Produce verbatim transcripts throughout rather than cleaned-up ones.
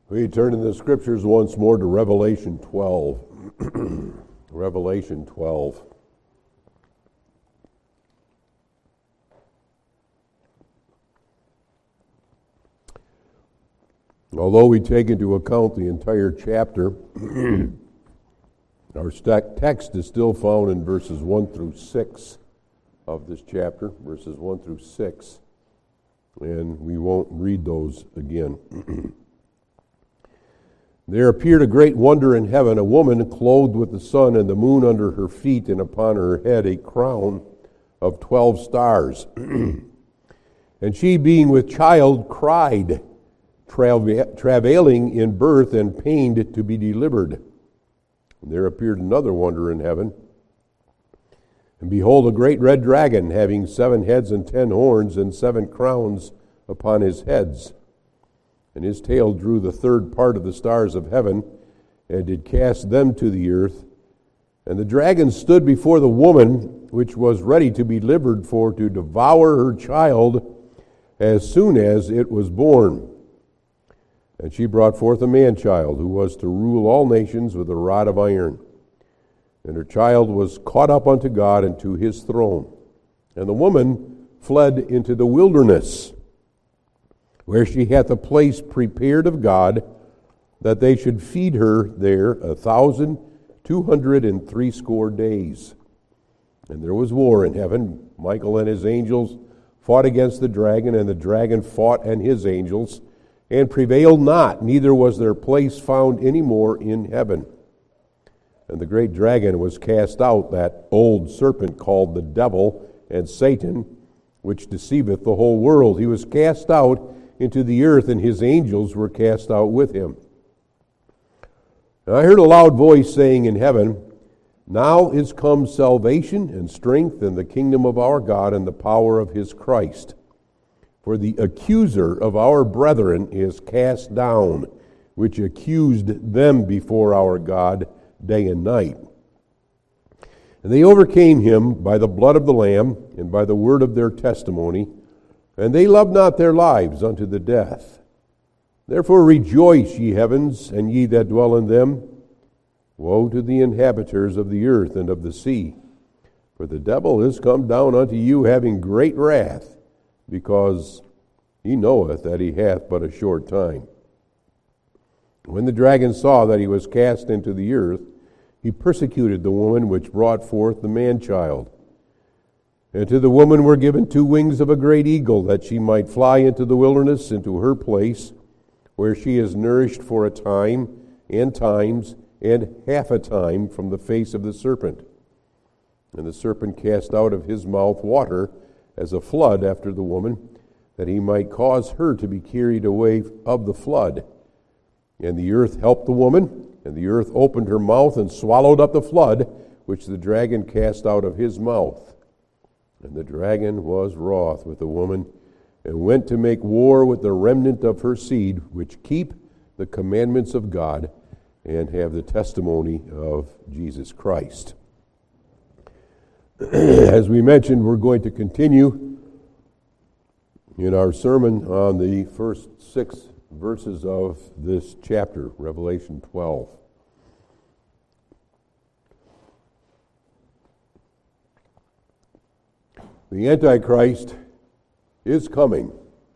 We turn in the scriptures once more to Revelation twelve. Revelation twelve. Although we take into account the entire chapter, our text is still found in verses one through six of this chapter, verses one through six, and we won't read those again. There appeared a great wonder in heaven, a woman clothed with the sun and the moon under her feet, and upon her head a crown of twelve stars. And she, being with child, cried, Trava- travailing in birth and pained to be delivered. And there appeared another wonder in heaven. And behold, a great red dragon, having seven heads and ten horns, and seven crowns upon his heads. And his tail drew the third part of the stars of heaven, and did cast them to the earth. And the dragon stood before the woman, which was ready to be delivered, for to devour her child as soon as it was born. And she brought forth a man-child, who was to rule all nations with a rod of iron. And her child was caught up unto God and to his throne. And the woman fled into the wilderness, where she hath a place prepared of God, that they should feed her there a thousand two hundred and threescore days. And there was war in heaven. Michael and his angels fought against the dragon, and the dragon fought and his angels, and prevailed not, neither was their place found any more in heaven. And the great dragon was cast out, that old serpent called the devil and Satan, which deceiveth the whole world. He was cast out into the earth, and his angels were cast out with him. And I heard a loud voice saying in heaven, Now is come salvation and strength and the kingdom of our God and the power of his Christ. For the accuser of our brethren is cast down, which accused them before our God day and night. And they overcame him by the blood of the Lamb and by the word of their testimony, and they loved not their lives unto the death. Therefore rejoice, ye heavens, and ye that dwell in them. Woe to the inhabitants of the earth and of the sea, for the devil is come down unto you, having great wrath, because he knoweth that he hath but a short time. When the dragon saw that he was cast into the earth, he persecuted the woman which brought forth the man-child. And to the woman were given two wings of a great eagle, that she might fly into the wilderness, into her place, where she is nourished for a time, and times, and half a time from the face of the serpent. And the serpent cast out of his mouth water as a flood after the woman, that he might cause her to be carried away of the flood. And the earth helped the woman, and the earth opened her mouth and swallowed up the flood, which the dragon cast out of his mouth. And the dragon was wroth with the woman, and went to make war with the remnant of her seed, which keep the commandments of God, and have the testimony of Jesus Christ. As we mentioned, we're going to continue in our sermon on the first six verses of this chapter, Revelation twelve. The Antichrist is coming.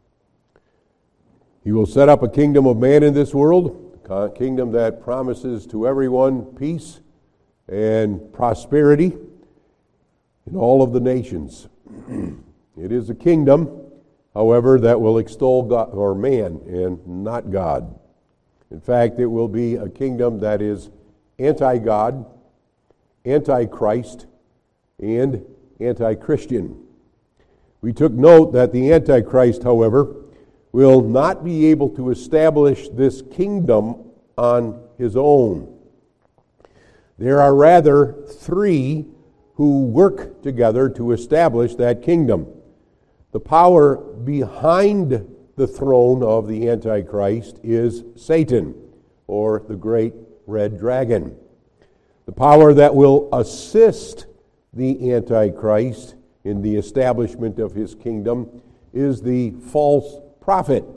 He will set up a kingdom of man in this world, a kingdom that promises to everyone peace and prosperity in all of the nations. It is a kingdom, however, that will extol God or man and not God. In fact, it will be a kingdom that is anti-God, anti-Christ, and anti-Christian. We took note that the Antichrist, however, will not be able to establish this kingdom on his own. There are rather three who work together to establish that kingdom. The power behind the throne of the Antichrist is Satan, or the great red dragon. The power that will assist the Antichrist in the establishment of his kingdom is the false prophet,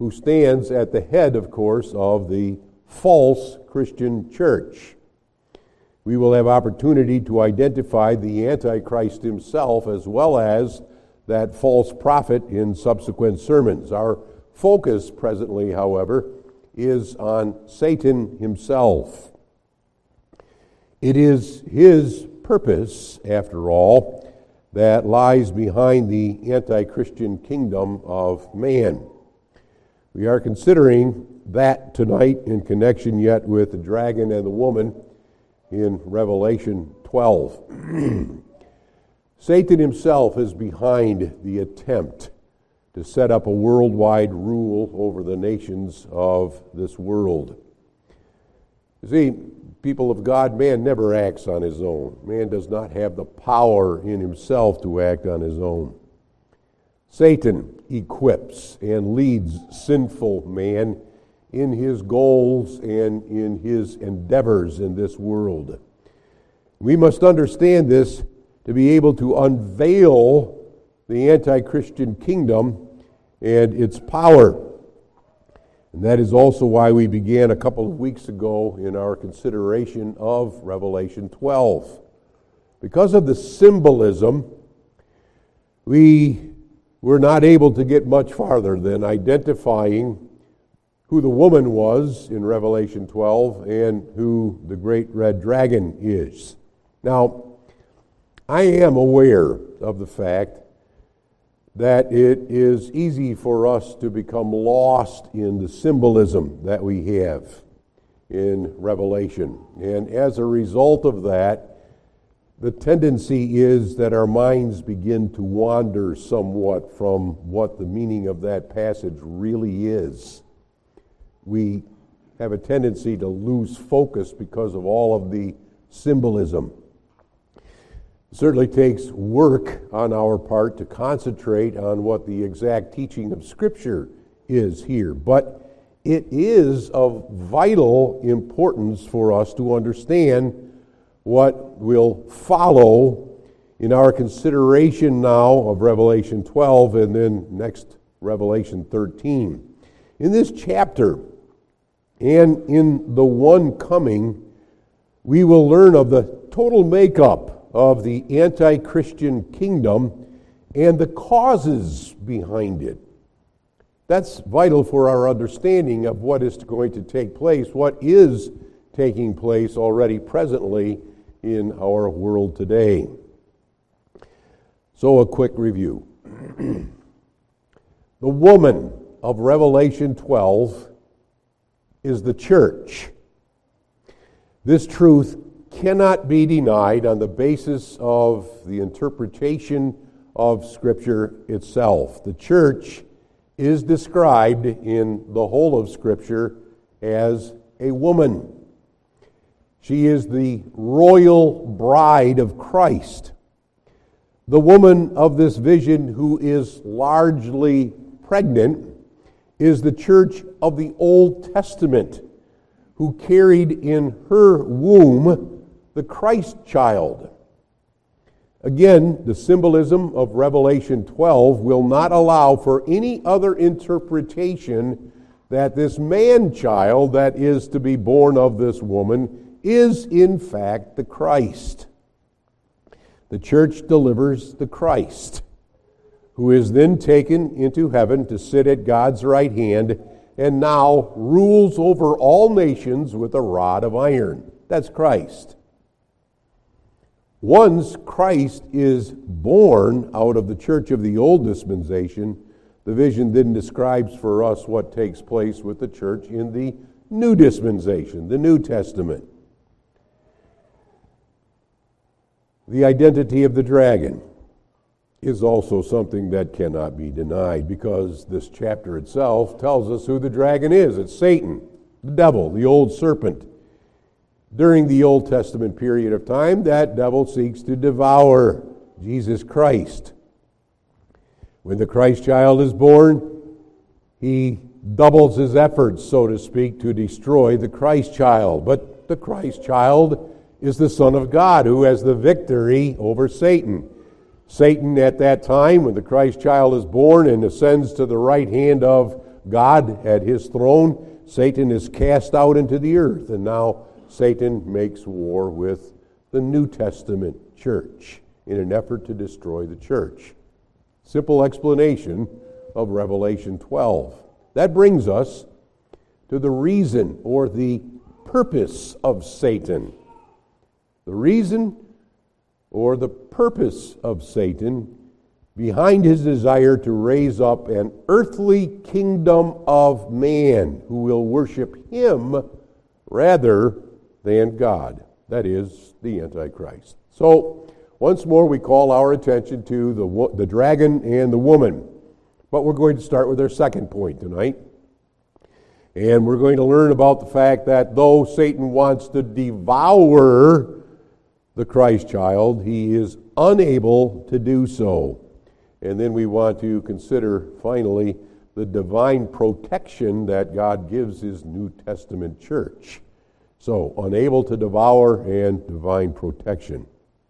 who stands at the head, of course, of the false Christian church. We will have opportunity to identify the Antichrist himself as well as that false prophet in subsequent sermons. Our focus presently, however, is on Satan himself. It is his purpose, after all, that lies behind the anti-Christian kingdom of man. We are considering that tonight in connection yet with the dragon and the woman in Revelation twelve. Satan himself is behind the attempt to set up a worldwide rule over the nations of this world. You see, people of God, man never acts on his own. Man does not have the power in himself to act on his own. Satan equips and leads sinful man in his goals and in his endeavors in this world. We must understand this to be able to unveil the anti-Christian kingdom and its power. And that is also why we began a couple of weeks ago in our consideration of Revelation twelve. Because of the symbolism, we were not able to get much farther than identifying who the woman was in Revelation twelve and who the great red dragon is. Now, I am aware of the fact that it is easy for us to become lost in the symbolism that we have in Revelation. And as a result of that, the tendency is that our minds begin to wander somewhat from what the meaning of that passage really is. We have a tendency to lose focus because of all of the symbolism. It certainly takes work on our part to concentrate on what the exact teaching of Scripture is here, but it is of vital importance for us to understand what will follow in our consideration now of Revelation twelve and then next Revelation thirteen. In this chapter and in the one coming, we will learn of the total makeup of the anti-Christian kingdom and the causes behind it. That's vital for our understanding of what is going to take place, what is taking place already presently in our world today. So a quick review. The woman of Revelation twelve is the church. This truth cannot be denied on the basis of the interpretation of Scripture itself. The church is described in the whole of Scripture as a woman. She is the royal bride of Christ. The woman of this vision who is largely pregnant is the church of the Old Testament, who carried in her womb the Christ child. Again, the symbolism of Revelation twelve will not allow for any other interpretation that this man-child that is to be born of this woman is in fact the Christ. The church delivers the Christ, who is then taken into heaven to sit at God's right hand and now rules over all nations with a rod of iron. That's Christ. Once Christ is born out of the church of the old dispensation, the vision then describes for us what takes place with the church in the new dispensation, the New Testament. The identity of the dragon is also something that cannot be denied, because this chapter itself tells us who the dragon is. It's Satan, the devil, the old serpent. During the Old Testament period of time, that devil seeks to devour Jesus Christ. When the Christ child is born, he doubles his efforts, so to speak, to destroy the Christ child. But the Christ child is the Son of God, who has the victory over Satan. Satan at that time, when the Christ child is born and ascends to the right hand of God at his throne, Satan is cast out into the earth, and now Satan makes war with the New Testament church in an effort to destroy the church. Simple explanation of Revelation twelve. That brings us to the reason or the purpose of Satan. The reason or the purpose of Satan behind his desire to raise up an earthly kingdom of man who will worship him rather than God. That is, the Antichrist. So, once more we call our attention to the, the dragon and the woman. But we're going to start with our second point tonight. And we're going to learn about the fact that though Satan wants to devour the Christ child, he is unable to do so. And then we want to consider, finally, the divine protection that God gives his New Testament church. So, unable to devour and divine protection.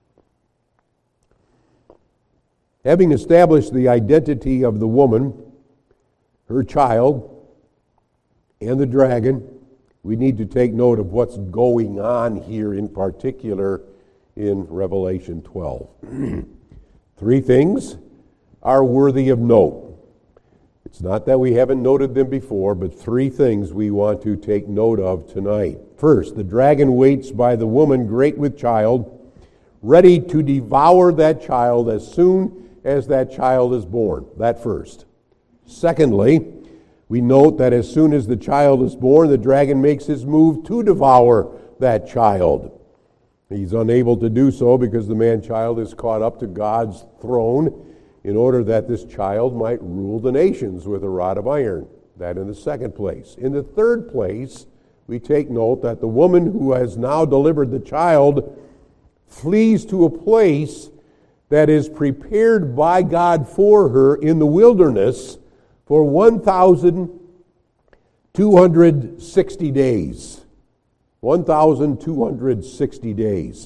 Having established the identity of the woman, her child, and the dragon, we need to take note of what's going on here in particular in Revelation twelve. Three things are worthy of note. It's not that we haven't noted them before, but three things we want to take note of tonight. First, the dragon waits by the woman great with child, ready to devour that child as soon as that child is born. That first. Secondly, we note that as soon as the child is born, the dragon makes his move to devour that child. He's unable to do so because the man-child is caught up to God's throne in order that this child might rule the nations with a rod of iron. That in the second place. In the third place, we take note that the woman who has now delivered the child flees to a place that is prepared by God for her in the wilderness for one thousand two hundred sixty days. one thousand two hundred sixty days.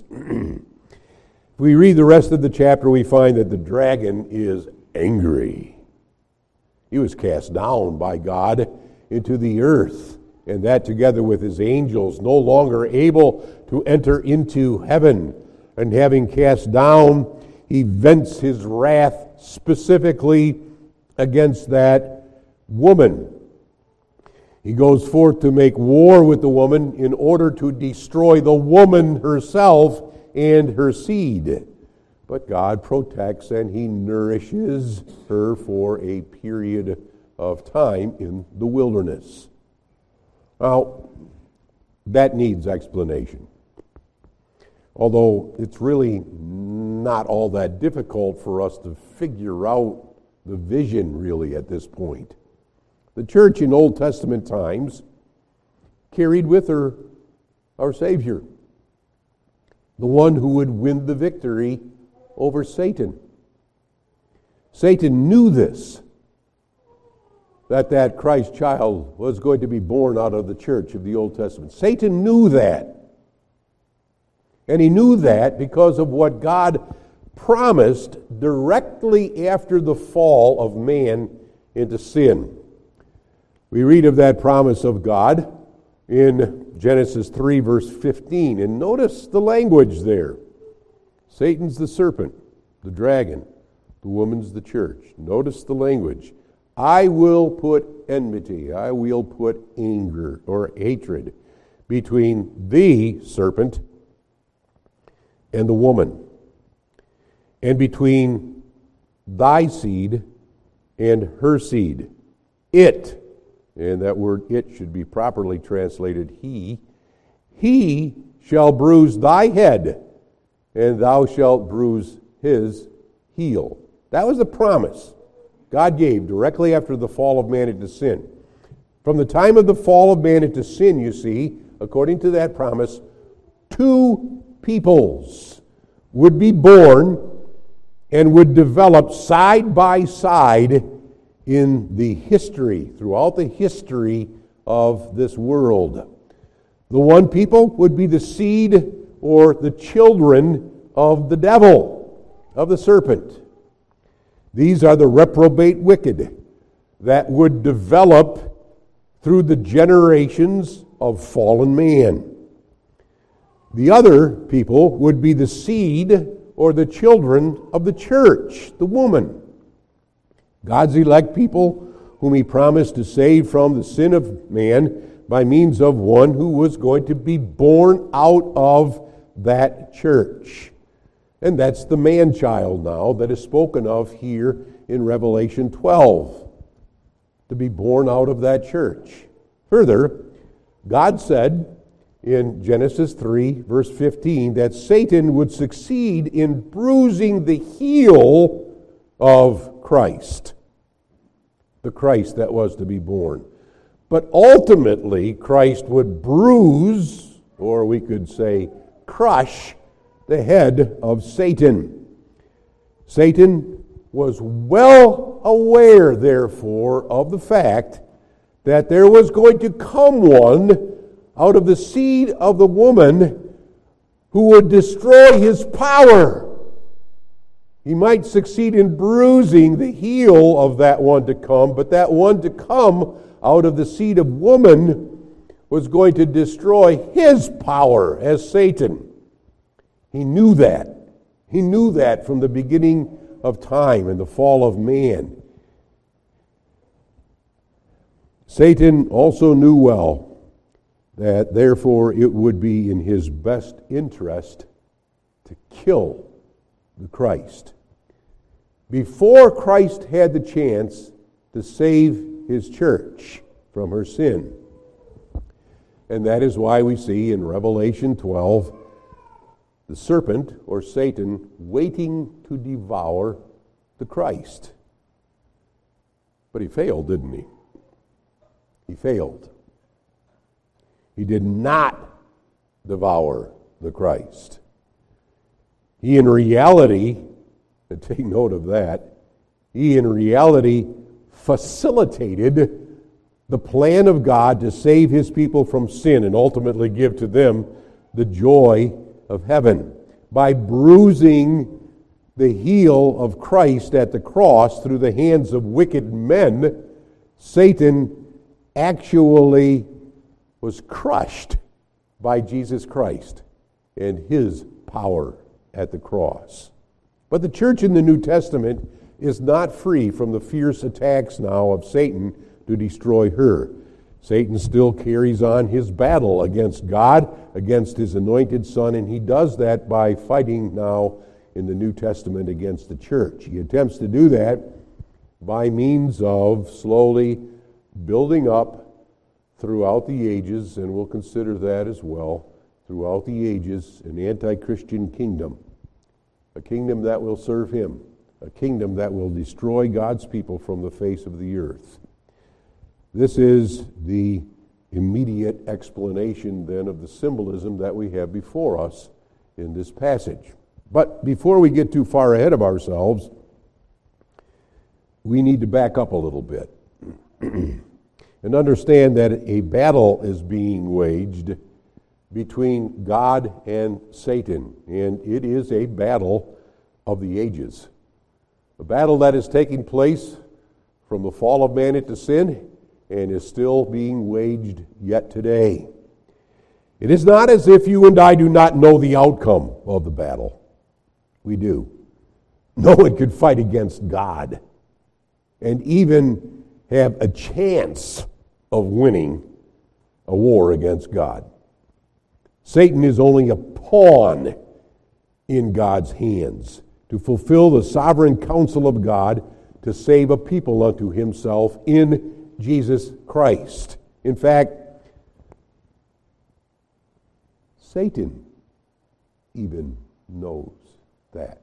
If we read the rest of the chapter, we find that the dragon is angry. He was cast down by God into the earth, and that together with his angels, no longer able to enter into heaven. And having cast down, he vents his wrath specifically against that woman. He goes forth to make war with the woman in order to destroy the woman herself and her seed. But God protects and he nourishes her for a period of time in the wilderness. Now, that needs explanation. Although it's really not all that difficult for us to figure out the vision really at this point. The church in Old Testament times carried with her our Savior, the one who would win the victory over Satan. Satan knew this, that that Christ child was going to be born out of the church of the Old Testament. Satan knew that. And he knew that because of what God promised directly after the fall of man into sin. We read of that promise of God in Genesis three, verse fifteen. And notice the language there. Satan's the serpent, the dragon. The woman's the church. Notice the language. I will put enmity, I will put anger or hatred between the serpent and the woman, and between thy seed and her seed. It, and that word it should be properly translated he, he shall bruise thy head, and thou shalt bruise his heel. That was the promise God gave directly after the fall of man into sin. From the time of the fall of man into sin, you see, according to that promise, two peoples would be born and would develop side by side in the history, throughout the history of this world. The one people would be the seed or the children of the devil, of the serpent. These are the reprobate wicked. that would develop through the generations of fallen man. The other people would be the seed or the children of the church, the woman. God's elect people whom he promised to save from the sin of man by means of one who was going to be born out of that church. And that's the man-child now that is spoken of here in Revelation twelve, to be born out of that church. Further, God said in Genesis three, verse fifteen, that Satan would succeed in bruising the heel of Christ, the Christ that was to be born. But ultimately, Christ would bruise, or we could say crush, the head of Satan. Satan was well aware, therefore, of the fact that there was going to come one out of the seed of the woman who would destroy his power. He might succeed in bruising the heel of that one to come, but that one to come out of the seed of woman was going to destroy his power as Satan. He knew that. He knew that from the beginning of time and the fall of man. Satan also knew well that therefore it would be in his best interest to kill the Christ. Before Christ had the chance to save his church from her sin. And that is why we see in Revelation twelve the serpent, or Satan, waiting to devour the Christ. But he failed, didn't he? He failed. He did not devour the Christ. He in reality, and take note of that, he in reality facilitated the plan of God to save his people from sin and ultimately give to them the joy of heaven by bruising the heel of Christ at the cross through the hands of wicked men. Satan actually was crushed by Jesus Christ and his power at the cross. But the church in the New Testament is not free from the fierce attacks now of Satan to destroy her. Satan still carries on his battle against God, against his anointed Son, and he does that by fighting now in the New Testament against the church. He attempts to do that by means of slowly building up throughout the ages, and we'll consider that as well, throughout the ages, an anti-Christian kingdom, a kingdom that will serve him, a kingdom that will destroy God's people from the face of the earth. This is the immediate explanation then of the symbolism that we have before us in this passage. But before we get too far ahead of ourselves, we need to back up a little bit and understand that a battle is being waged between God and Satan, and it is a battle of the ages. A battle that is taking place from the fall of man into sin and is still being waged yet today. It is not as if you and I do not know the outcome of the battle. We do. No one could fight against God and even have a chance of winning a war against God. Satan is only a pawn in God's hands to fulfill the sovereign counsel of God to save a people unto himself in Jesus Christ. In fact, Satan even knows that.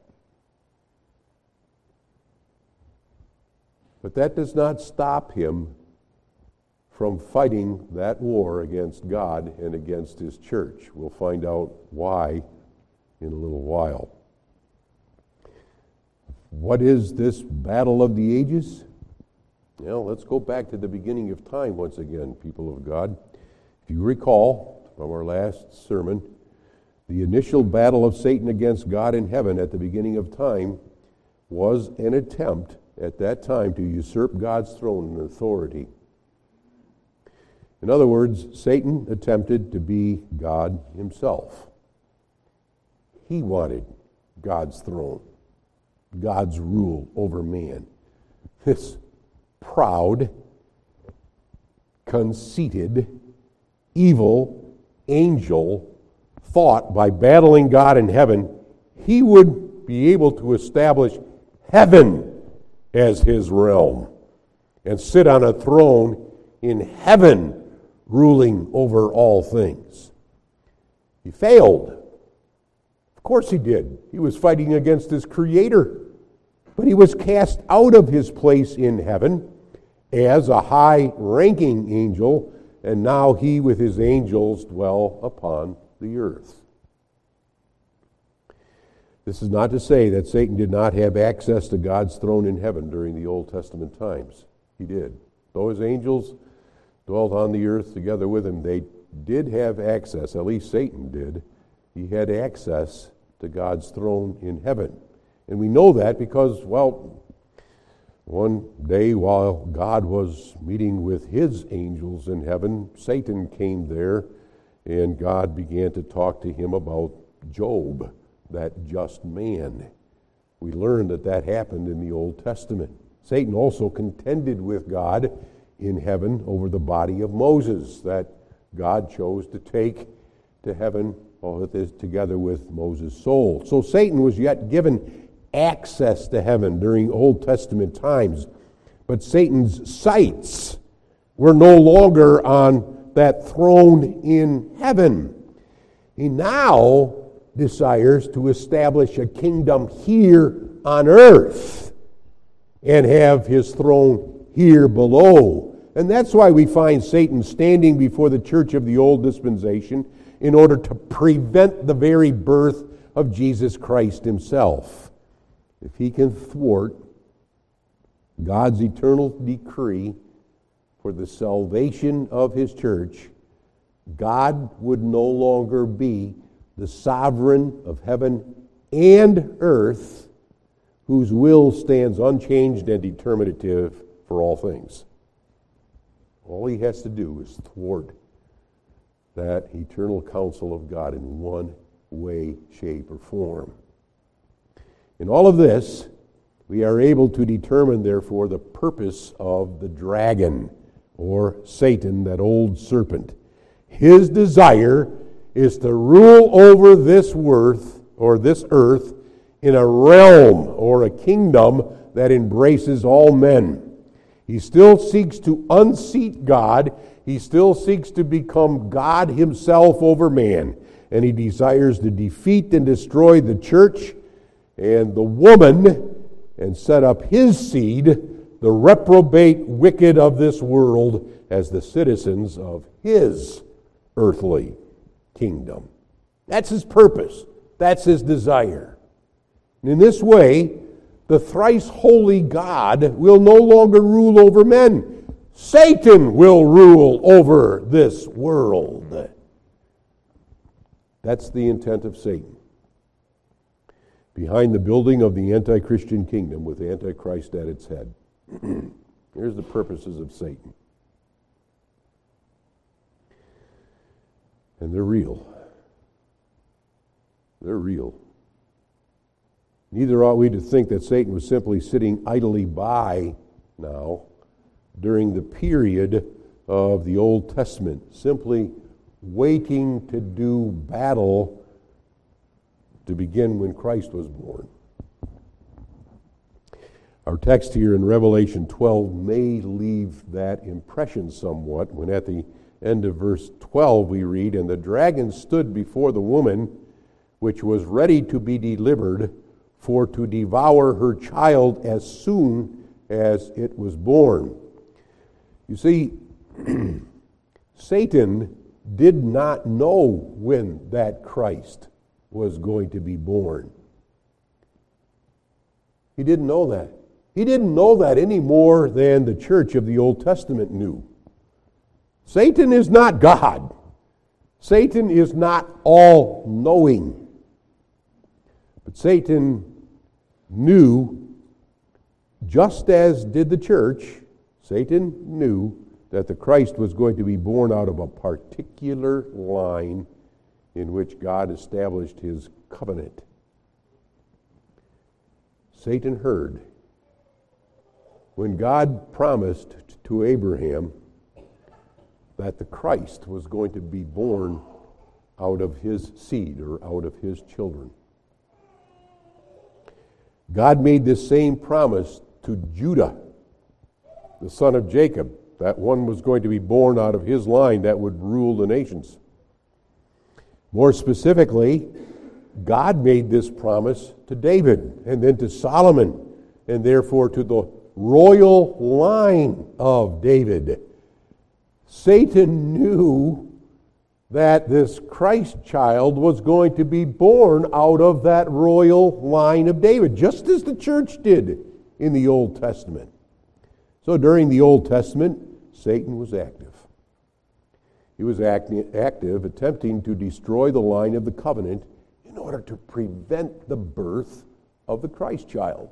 But that does not stop him from fighting that war against God and against his church. We'll find out why in a little while. What is this battle of the ages? Well, let's go back to the beginning of time once again, people of God. If you recall from our last sermon, the initial battle of Satan against God in heaven at the beginning of time was an attempt at that time to usurp God's throne and authority. In other words, Satan attempted to be God himself. He wanted God's throne, God's rule over man. This proud, conceited, evil angel thought by battling God in heaven, he would be able to establish heaven as his realm and sit on a throne in heaven, ruling over all things. He failed. Of course he did. He was fighting against his Creator. But he was cast out of his place in heaven as a high-ranking angel, and now he with his angels dwell upon the earth. This is not to say that Satan did not have access to God's throne in heaven during the Old Testament times. He did. Though his angels dwelt on the earth together with him, they did have access, at least Satan did. He had access to God's throne in heaven. And we know that because, well, one day while God was meeting with his angels in heaven, Satan came there and God began to talk to him about Job, that just man. We learned that that happened in the Old Testament. Satan also contended with God in heaven over the body of Moses that God chose to take to heaven together with Moses' soul. So Satan was yet given access to heaven during Old Testament times, but Satan's sights were no longer on that throne in heaven. He now desires to establish a kingdom here on earth and have his throne here below. And that's why we find Satan standing before the church of the old dispensation in order to prevent the very birth of Jesus Christ himself. If he can thwart God's eternal decree for the salvation of his church, God would no longer be the sovereign of heaven and earth, whose will stands unchanged and determinative for all things. All he has to do is thwart that eternal counsel of God in one way, shape, or form. In all of this, we are able to determine, therefore, the purpose of the dragon, or Satan, that old serpent. His desire is to rule over this worth, or this earth, in a realm or a kingdom that embraces all men. He still seeks to unseat God. He still seeks to become God himself over man. And he desires to defeat and destroy the church and the woman and set up his seed, the reprobate wicked of this world, as the citizens of his earthly kingdom. That's his purpose. That's his desire. And in this way, the thrice holy God will no longer rule over men. Satan will rule over this world. That's the intent of Satan. Behind the building of the anti-Christian kingdom with Antichrist at its head. Here's the purposes of Satan. And they're real. They're real. Neither ought we to think that Satan was simply sitting idly by now during the period of the Old Testament, simply waiting to do battle to begin when Christ was born. Our text here in Revelation twelve may leave that impression somewhat when at the end of verse twelve we read, "And the dragon stood before the woman, which was ready to be delivered, for to devour her child as soon as it was born." You see, Satan did not know when that Christ was going to be born. He didn't know that. He didn't know that any more than the church of the Old Testament knew. Satan is not God. Satan is not all-knowing. But Satan knew Just as did the church, Satan knew that the Christ was going to be born out of a particular line in which God established his covenant. Satan heard when God promised to Abraham that the Christ was going to be born out of his seed or out of his children. God made this same promise to Judah, the son of Jacob. That one was going to be born out of his line that would rule the nations. More specifically, God made this promise to David and then to Solomon, and therefore to the royal line of David. Satan knew that this Christ child was going to be born out of that royal line of David, just as the church did in the Old Testament. So during the Old Testament, Satan was active. He was acti- active, attempting to destroy the line of the covenant in order to prevent the birth of the Christ child.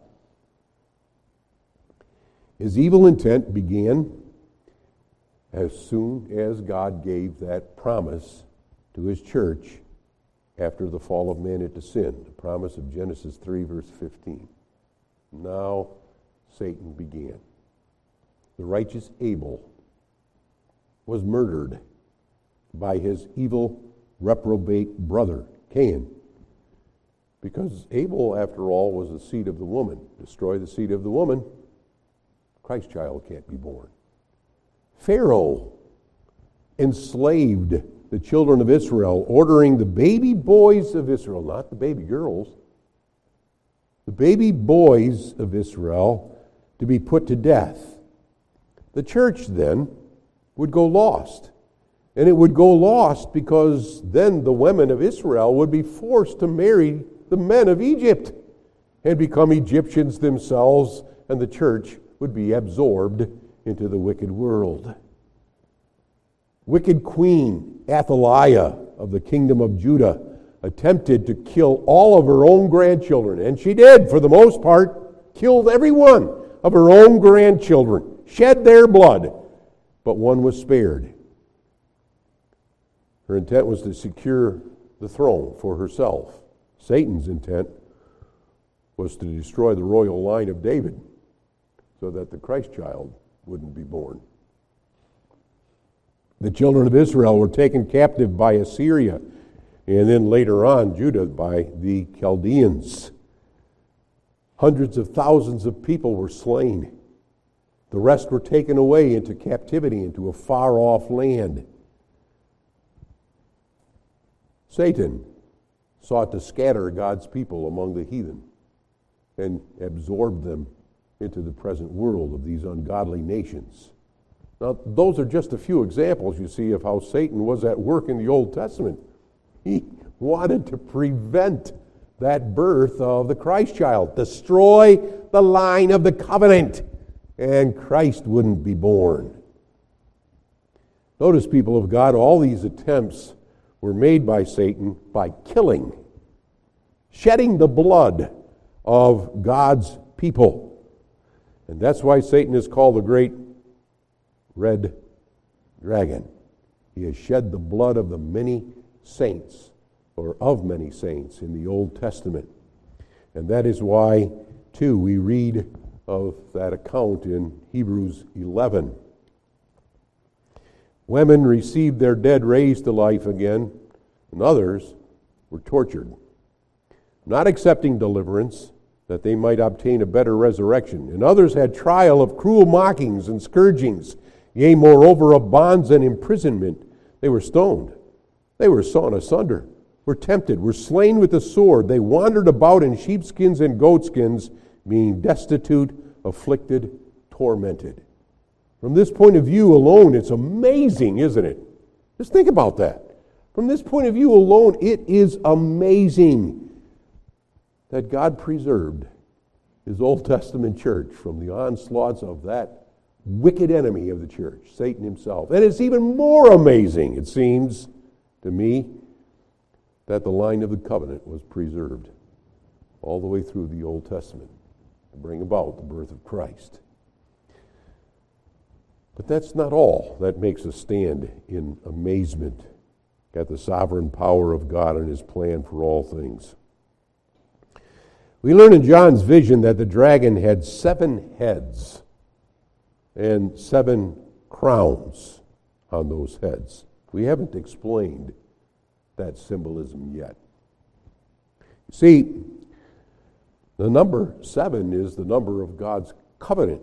His evil intent began as soon as God gave that promise to his church after the fall of man into sin, the promise of Genesis three, verse fifteen. Now Satan began. The righteous Abel was murdered by his evil, reprobate brother, Cain. Because Abel, after all, was the seed of the woman. Destroy the seed of the woman, Christ child can't be born. Pharaoh enslaved the children of Israel, ordering the baby boys of Israel, not the baby girls, the baby boys of Israel to be put to death. The church then would go lost. And it would go lost because then the women of Israel would be forced to marry the men of Egypt and become Egyptians themselves, and the church would be absorbed into the wicked world. Wicked Queen Athaliah of the kingdom of Judah attempted to kill all of her own grandchildren, and she did, for the most part, killed every one of her own grandchildren, shed their blood, but one was spared. Her intent was to secure the throne for herself. Satan's intent was to destroy the royal line of David so that the Christ child wouldn't be born. The children of Israel were taken captive by Assyria, and then later on Judah by the Chaldeans. Hundreds of thousands of people were slain. The rest were taken away into captivity, into a far-off land. Satan sought to scatter God's people among the heathen and absorb them into the present world of these ungodly nations. Now, those are just a few examples, you see, of how Satan was at work in the Old Testament. He wanted to prevent that birth of the Christ child, destroy the line of the covenant, and Christ wouldn't be born. Notice, people of God, all these attempts were made by Satan by killing, shedding the blood of God's people. And that's why Satan is called the great red dragon. He has shed the blood of the many saints, or of many saints in the Old Testament. And that is why, too, we read of that account in Hebrews eleven. Women received their dead raised to life again, and others were tortured, not accepting deliverance that they might obtain a better resurrection. And others had trial of cruel mockings and scourgings, yea, moreover, of bonds and imprisonment. They were stoned. They were sawn asunder, were tempted, were slain with the sword. They wandered about in sheepskins and goatskins, being destitute, afflicted, tormented. From this point of view alone, it's amazing, isn't it? Just think about that. From this point of view alone, it is amazing that God preserved his Old Testament church from the onslaughts of that wicked enemy of the church, Satan himself. And it's even more amazing, it seems to me, that the line of the covenant was preserved all the way through the Old Testament. to bring about the birth of Christ. But that's not all that makes us stand in amazement at the sovereign power of God and His plan for all things. We learn in John's vision that the dragon had seven heads and seven crowns on those heads. We haven't explained that symbolism yet. See, the number seven is the number of God's covenant.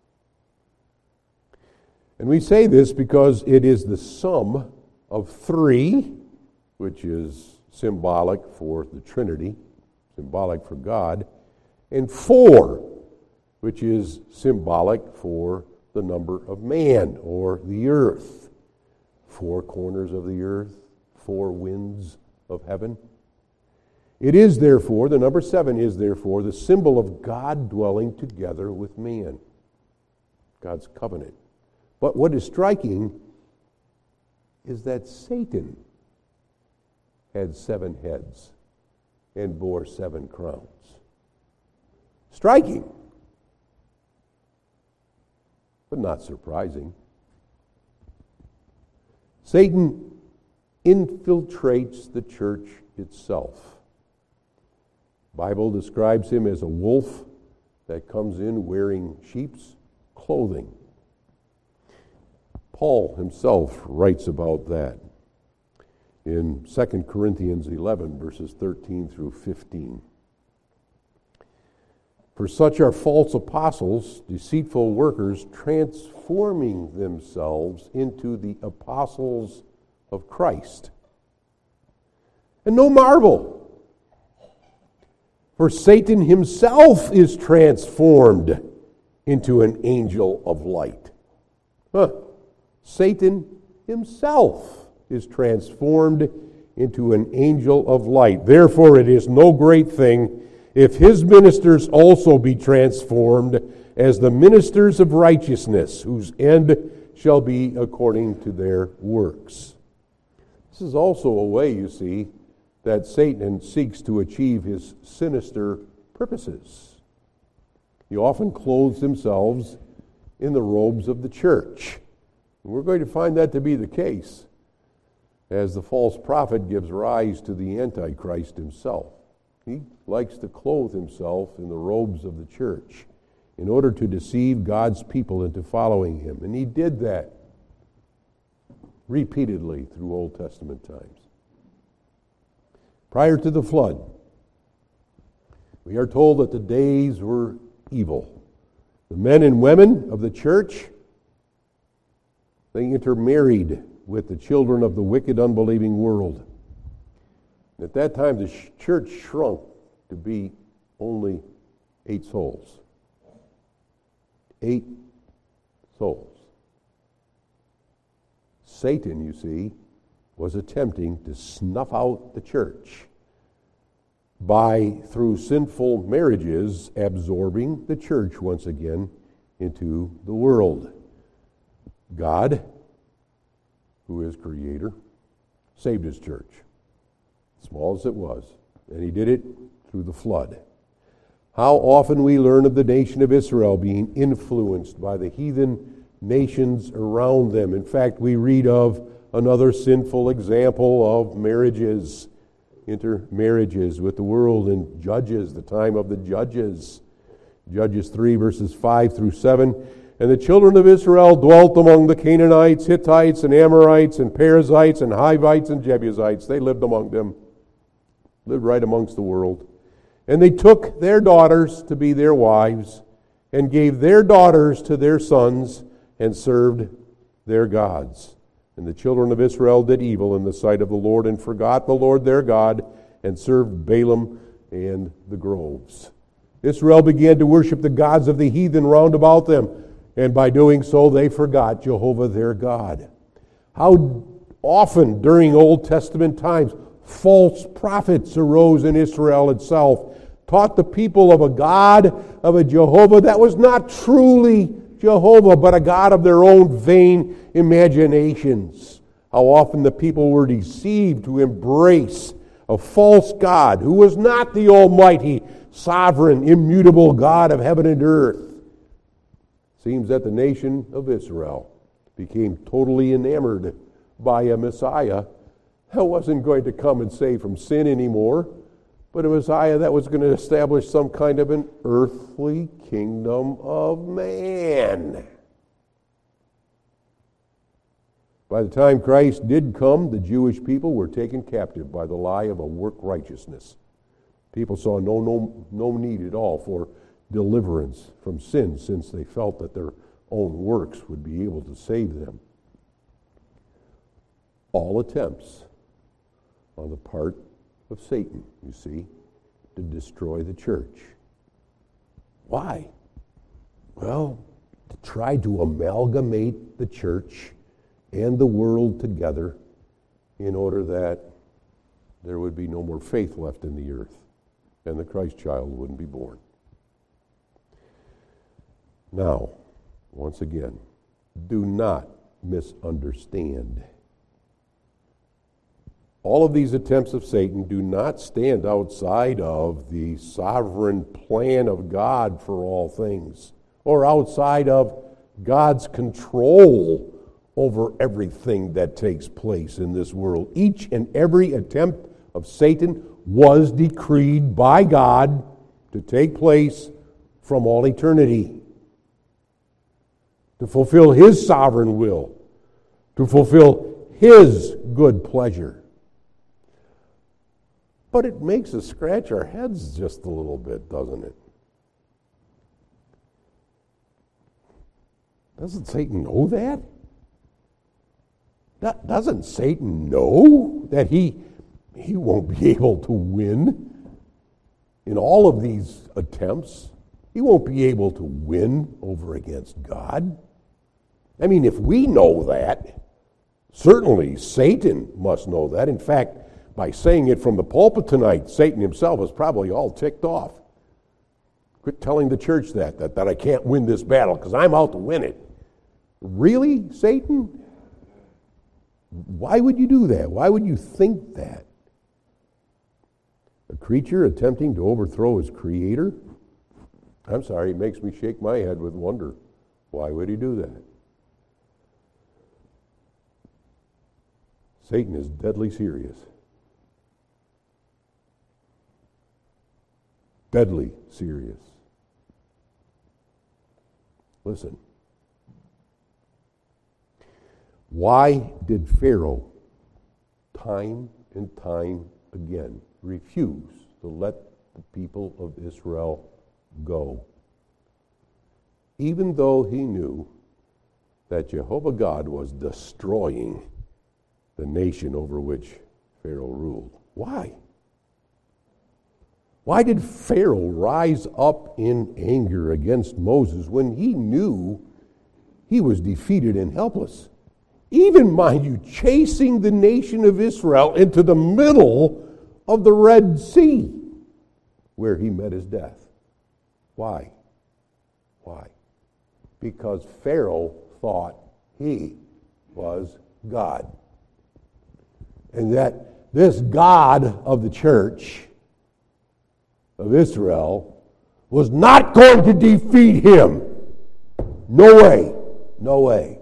And we say this because it is the sum of three, which is symbolic for the Trinity, symbolic for God, and four, which is symbolic for the number of man or the earth. Four corners of the earth, four winds of heaven. It is therefore, the number seven is therefore the symbol of God dwelling together with man. God's covenant. But what is striking is that Satan had seven heads and bore seven crowns. Striking, but not surprising. Satan infiltrates the church itself. The Bible describes him as a wolf that comes in wearing sheep's clothing. Paul himself writes about that in Second Corinthians eleven, verses thirteen through fifteen. For such are false apostles, deceitful workers, transforming themselves into the apostles of Christ. And no marvel, for Satan himself is transformed into an angel of light. Huh. Satan himself is transformed into an angel of light. Therefore, it is no great thing if his ministers also be transformed as the ministers of righteousness, whose end shall be according to their works. This is also a way, you see, that Satan seeks to achieve his sinister purposes. He often clothes himself in the robes of the church. And we're going to find that to be the case as the false prophet gives rise to the Antichrist himself. He likes to clothe himself in the robes of the church in order to deceive God's people into following him. And he did that repeatedly through Old Testament times. Prior to the flood, we are told that the days were evil. The men and women of the church, they intermarried with the children of the wicked, unbelieving world. At that time, the church shrunk to be only eight souls. Eight souls. Satan, you see, was attempting to snuff out the church by, through sinful marriages, absorbing the church once again into the world. God, who is creator, saved his church, small as it was, and he did it through the flood. How often we learn of the nation of Israel being influenced by the heathen nations around them. In fact, we read of another sinful example of marriages, intermarriages with the world in Judges, the time of the Judges. Judges three, verses five through seven. And the children of Israel dwelt among the Canaanites, Hittites, and Amorites, and Perizzites, and Hivites, and Jebusites. They lived among them, lived right amongst the world. And they took their daughters to be their wives, and gave their daughters to their sons, and served their gods. And the children of Israel did evil in the sight of the Lord, and forgot the Lord their God, and served Balaam and the groves. Israel began to worship the gods of the heathen round about them, and by doing so they forgot Jehovah their God. How often during Old Testament times false prophets arose in Israel itself, taught the people of a God, of a Jehovah that was not truly Jehovah, but a God of their own vain imaginations. How often the people were deceived to embrace a false God who was not the Almighty, sovereign, immutable God of heaven and earth. Seems that the nation of Israel became totally enamored by a Messiah that wasn't going to come and save from sin anymore, but a Messiah that was going to establish some kind of an earthly kingdom of man. By the time Christ did come, the Jewish people were taken captive by the lie of a work righteousness. People saw no, no, no need at all for deliverance from sin, since they felt that their own works would be able to save them. All attempts on the part of Satan, you see, to destroy the church. Why? Well, to try to amalgamate the church and the world together in order that there would be no more faith left in the earth and the Christ child wouldn't be born. Now, once again, do not misunderstand. All of these attempts of Satan do not stand outside of the sovereign plan of God for all things, or outside of God's control over everything that takes place in this world. Each and every attempt of Satan was decreed by God to take place from all eternity, to fulfill His sovereign will, to fulfill His good pleasure. But it makes us scratch our heads just a little bit, doesn't it? Doesn't Satan know that? Doesn't Satan know that he, he won't be able to win in all of these attempts? He won't be able to win over against God. I mean, if we know that, certainly Satan must know that. In fact, by saying it from the pulpit tonight, Satan himself is probably all ticked off. Quit telling the church that, that, that I can't win this battle because I'm out to win it. Really, Satan? Why would you do that? Why would you think that? A creature attempting to overthrow his creator? I'm sorry, it makes me shake my head with wonder. Why would he do that? Satan is deadly serious. Deadly serious. Listen. Why did Pharaoh time and time again refuse to let the people of Israel go? Even though he knew that Jehovah God was destroying the nation over which Pharaoh ruled. Why? Why did Pharaoh rise up in anger against Moses when he knew he was defeated and helpless? Even, mind you, chasing the nation of Israel into the middle of the Red Sea, where he met his death. Why? Why? Because Pharaoh thought he was God. And that this God of the church of Israel was not going to defeat him. No way. No way.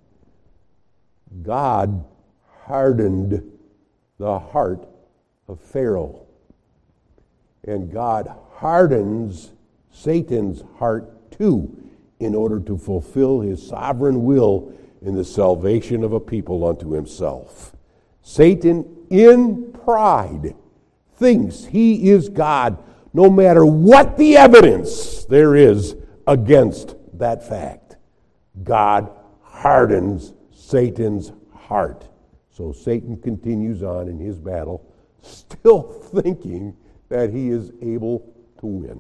God hardened the heart of Pharaoh. And God hardens Satan's heart too, in order to fulfill his sovereign will in the salvation of a people unto himself. Satan, in pride, thinks he is God, no matter what the evidence there is against that fact. God hardens Satan's heart. So Satan continues on in his battle, still thinking that he is able to win.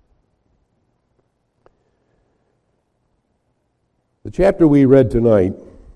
The chapter we read tonight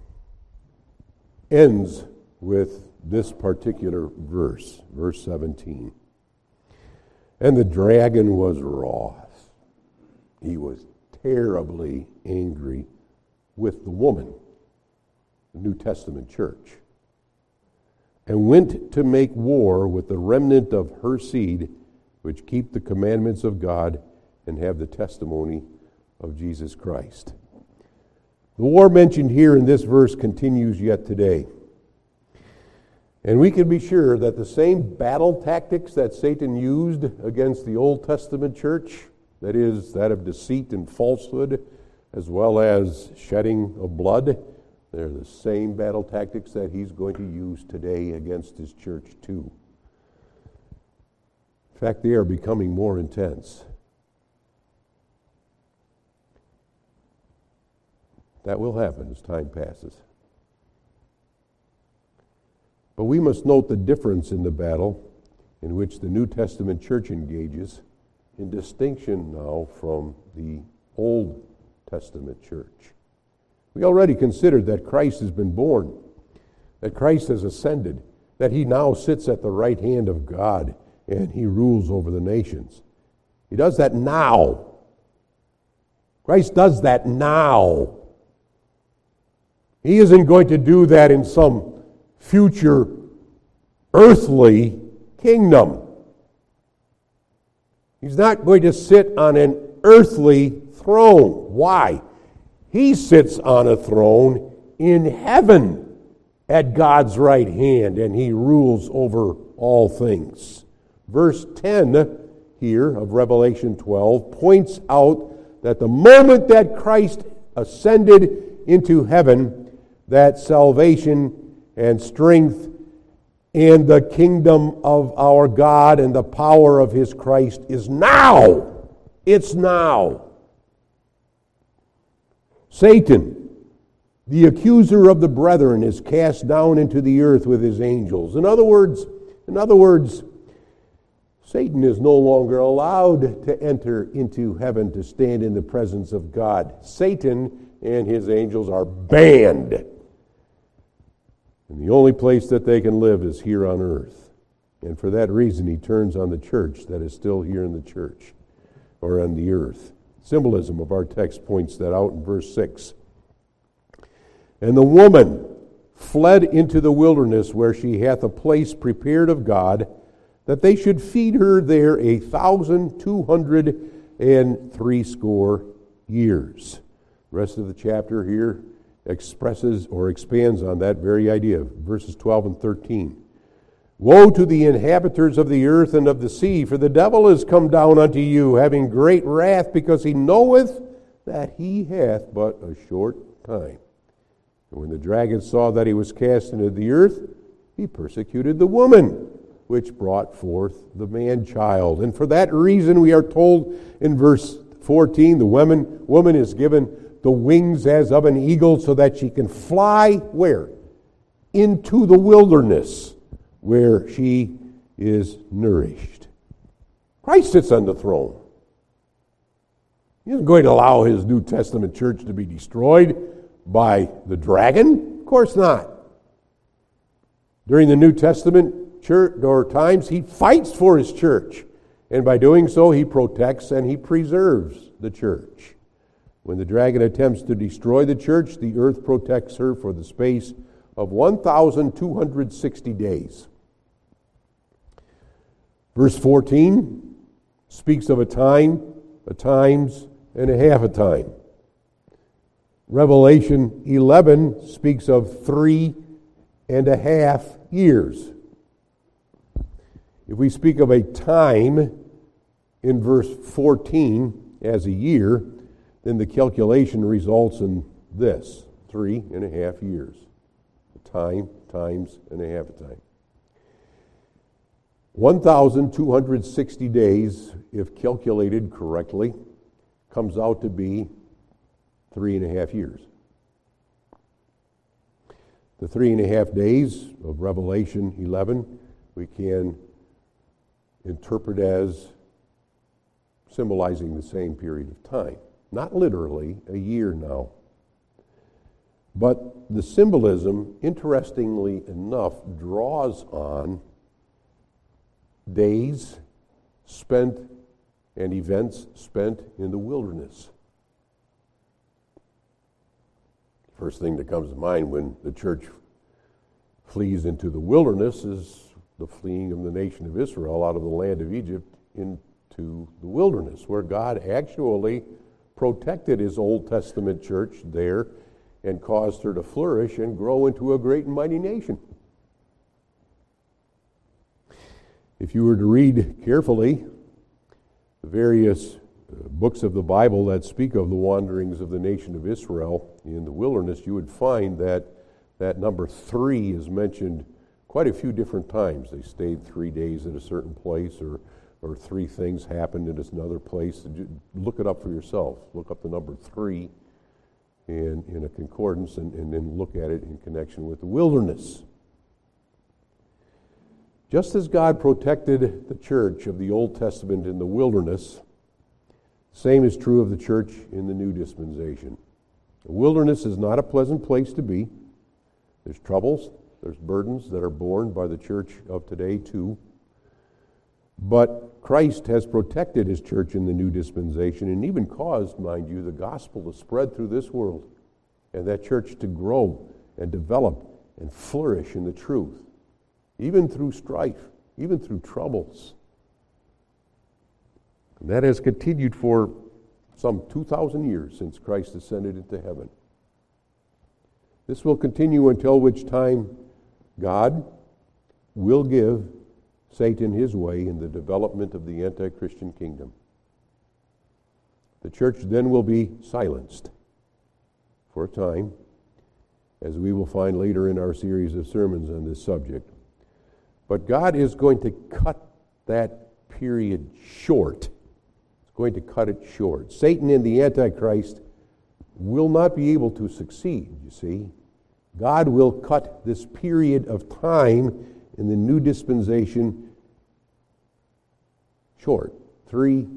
ends with this particular verse, verse seventeen. And the dragon was wroth. He was terribly angry with the woman, the New Testament church, and went to make war with the remnant of her seed which keep the commandments of God and have the testimony of Jesus Christ. The war mentioned here in this verse continues yet today. And we can be sure that the same battle tactics that Satan used against the Old Testament church, that is, that of deceit and falsehood, as well as shedding of blood, they're the same battle tactics that he's going to use today against his church too. In fact, they are becoming more intense. That will happen as time passes. But we must note the difference in the battle in which the New Testament church engages, in distinction now from the Old Testament church. We already considered that Christ has been born, that Christ has ascended, that he now sits at the right hand of God and he rules over the nations. He does that now. Christ does that now. He isn't going to do that in some future earthly kingdom. He's not going to sit on an earthly throne. Why? He sits on a throne in heaven at God's right hand, and he rules over all things. Verse ten here of Revelation twelve points out that the moment that Christ ascended into heaven, that salvation and strength and the kingdom of our God and the power of his Christ is now. It's now. Satan, the accuser of the brethren, is cast down into the earth with his angels. In other words, in other words, Satan is no longer allowed to enter into heaven to stand in the presence of God. Satan and his angels are banned. And the only place that they can live is here on earth. And for that reason, he turns on the church that is still here in the church, or on the earth. Symbolism of our text points that out in verse six. And the woman fled into the wilderness, where she hath a place prepared of God, that they should feed her there a thousand two hundred and threescore years. The rest of the chapter here expresses or expands on that very idea, verses twelve and thirteen. Woe to the inhabitants of the earth and of the sea, for the devil is come down unto you, having great wrath, because he knoweth that he hath but a short time. And when the dragon saw that he was cast into the earth, he persecuted the woman, which brought forth the man-child. And for that reason we are told in verse fourteen, the woman, woman is given the wings as of an eagle, so that she can fly where? Into the wilderness, where she is nourished. Christ sits on the throne. He isn't going to allow his New Testament church to be destroyed by the dragon. Of course not. During the New Testament church or times, he fights for his church. And by doing so, he protects and he preserves the church. When the dragon attempts to destroy the church, the earth protects her for the space of one thousand two hundred sixty days. Verse fourteen speaks of a time, a times, and a half a time. Revelation eleven speaks of three and a half years. If we speak of a time in verse fourteen as a year, then the calculation results in this, three and a half years. A time, times, and a half a time. one thousand two hundred sixty days, if calculated correctly, comes out to be three and a half years. The three and a half days of Revelation eleven we can interpret as symbolizing the same period of time. Not literally a year now. But the symbolism, interestingly enough, draws on days spent and events spent in the wilderness. First thing that comes to mind when the church flees into the wilderness is the fleeing of the nation of Israel out of the land of Egypt into the wilderness, where God actually protected his Old Testament church there and caused her to flourish and grow into a great and mighty nation. If you were to read carefully the various books of the Bible that speak of the wanderings of the nation of Israel in the wilderness, you would find that that number three is mentioned quite a few different times. They stayed three days at a certain place, or or three things happened in another place. Look it up for yourself. Look up the number three in, in a concordance and, and then look at it in connection with the wilderness. Just as God protected the church of the Old Testament in the wilderness, same is true of the church in the New Dispensation. The wilderness is not a pleasant place to be. There's troubles, there's burdens that are borne by the church of today too. But Christ has protected his church in the New Dispensation and even caused, mind you, the gospel to spread through this world and that church to grow and develop and flourish in the truth, even through strife, even through troubles. And that has continued for some two thousand years since Christ ascended into heaven. This will continue until which time God will give Satan his way in the development of the anti-Christian kingdom. The church then will be silenced for a time, as we will find later in our series of sermons on this subject. But God is going to cut that period short. He's going to cut it short. Satan and the Antichrist will not be able to succeed, you see. God will cut this period of time in the New Dispensation short. Three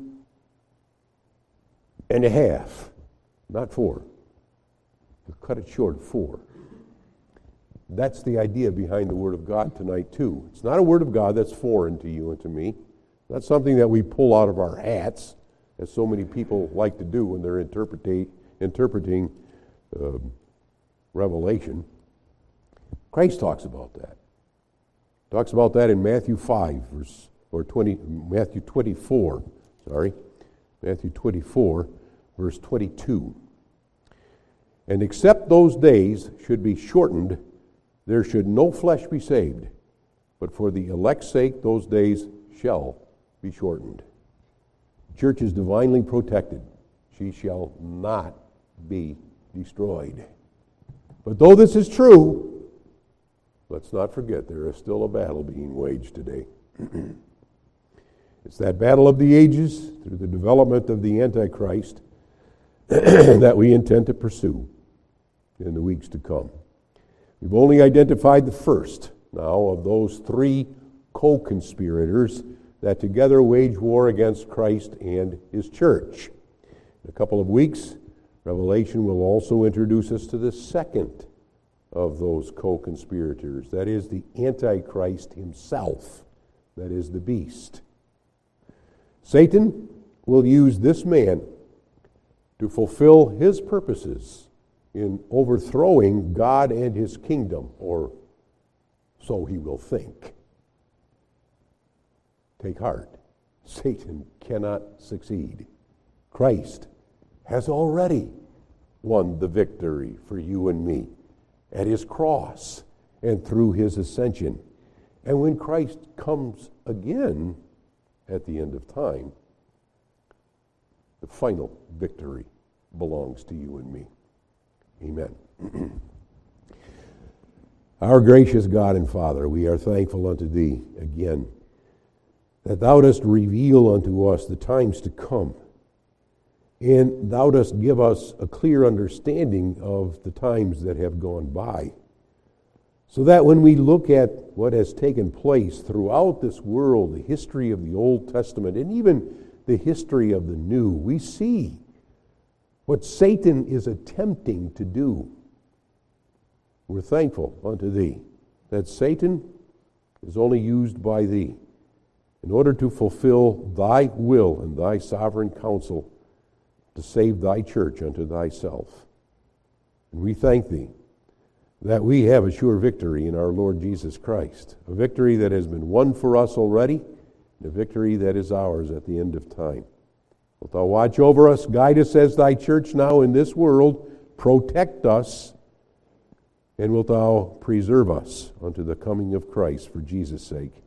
and a half, not four. He'll cut it short, four. That's the idea behind the Word of God tonight, too. It's not a Word of God that's foreign to you and to me. Not something that we pull out of our hats, as so many people like to do when they're interpreting, interpreting uh, Revelation. Christ talks about that. Talks about that in Matthew five, verse or twenty, Matthew twenty-four. Sorry, Matthew twenty-four, verse twenty-two. And except those days should be shortened, there should no flesh be saved, but for the elect's sake those days shall be shortened. The church is divinely protected. She shall not be destroyed. But though this is true, let's not forget there is still a battle being waged today. It's that battle of the ages through the development of the Antichrist that we intend to pursue in the weeks to come. We've only identified the first now of those three co-conspirators that together wage war against Christ and his church. In a couple of weeks, Revelation will also introduce us to the second of those co-conspirators, that is the Antichrist himself, that is the beast. Satan will use this man to fulfill his purposes in overthrowing God and his kingdom, or so he will think. Take heart. Satan cannot succeed. Christ has already won the victory for you and me at his cross and through his ascension. And when Christ comes again at the end of time, the final victory belongs to you and me. Amen. Our gracious God and Father, we are thankful unto thee again that thou dost reveal unto us the times to come, and thou dost give us a clear understanding of the times that have gone by, so that when we look at what has taken place throughout this world, the history of the Old Testament and even the history of the New, we see what Satan is attempting to do. We're thankful unto thee that Satan is only used by thee in order to fulfill thy will and thy sovereign counsel to save thy church unto thyself. And we thank thee that we have a sure victory in our Lord Jesus Christ, a victory that has been won for us already the victory that is ours at the end of time. Wilt thou watch over us, guide us as thy church now in this world, protect us, and wilt thou preserve us unto the coming of Christ for Jesus' sake.